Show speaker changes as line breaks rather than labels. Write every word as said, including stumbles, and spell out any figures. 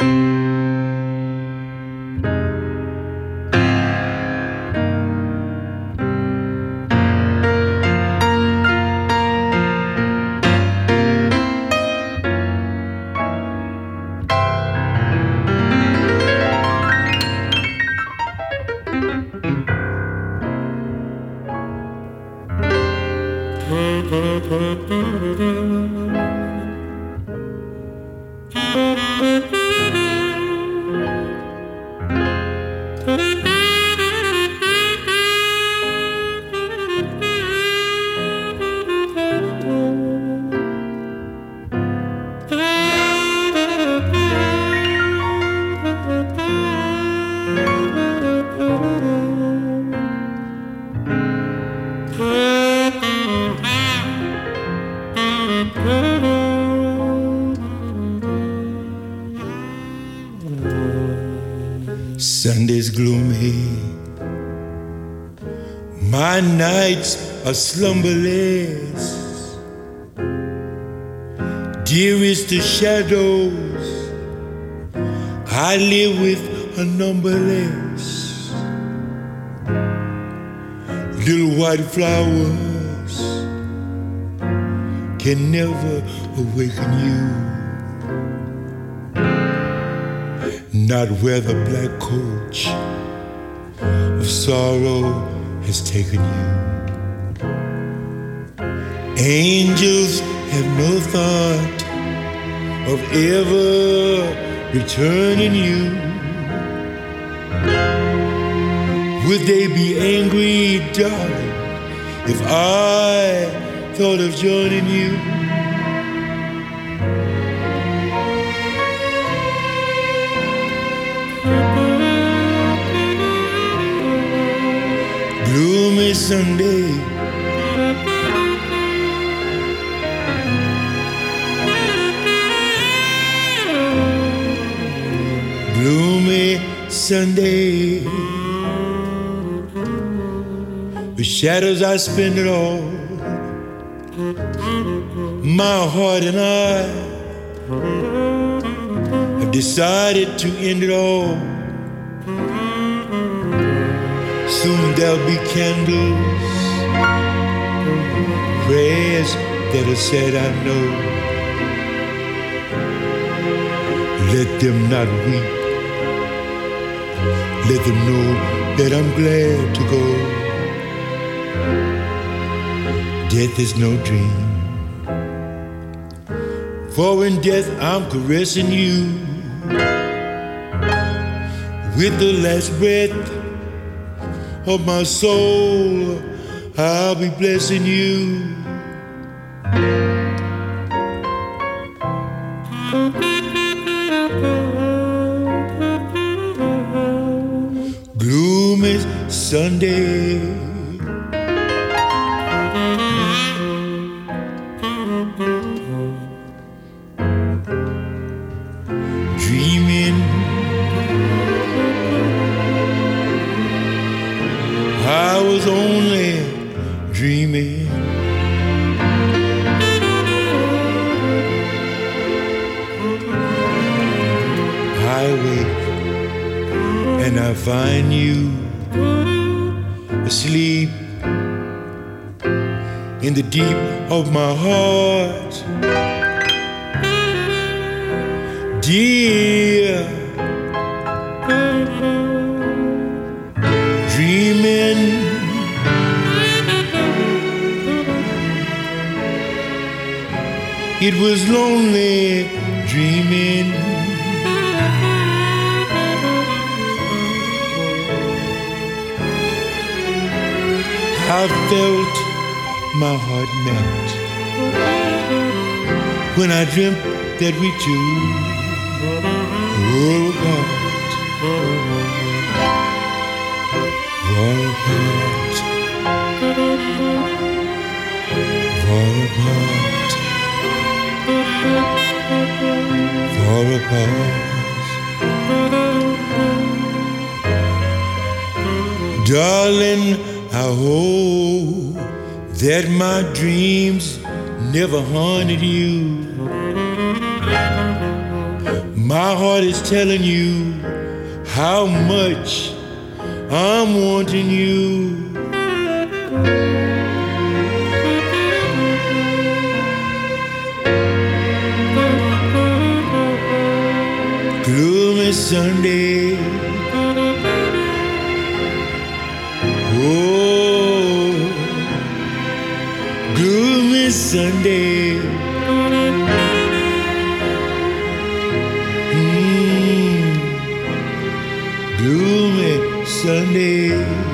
Sunday's gloomy, my nights are slumberless. Dearest the shadows, I live with a numberless. Little white flowers can never awaken you. Not where the black coach of sorrow has taken you. Angels have no thought of ever returning you. Would they be angry, darling, if I thought of joining you? Gloomy Sunday, gloomy Sunday, with shadows I spend it all. My heart and I have decided to end it all. Soon there'll be candles, prayers that are said, I know. Let them not weep. Let them know that I'm glad to go. Death is no dream, for in death I'm caressing you. With the last breath of my soul, I'll be blessing you. Gloomy Sunday, dreaming I was only dreaming. I wake and I find you asleep in the deep of my heart, dear. Dreaming, it was lonely dreaming. I felt my heart melt when I dreamt that we two were apart, were apart, were apart, were apart. Darling, I hope that my dreams never haunted you. My heart is telling you how much I'm wanting you. Gloomy Sunday, oh, gloomy Sunday, mm, gloomy Sunday.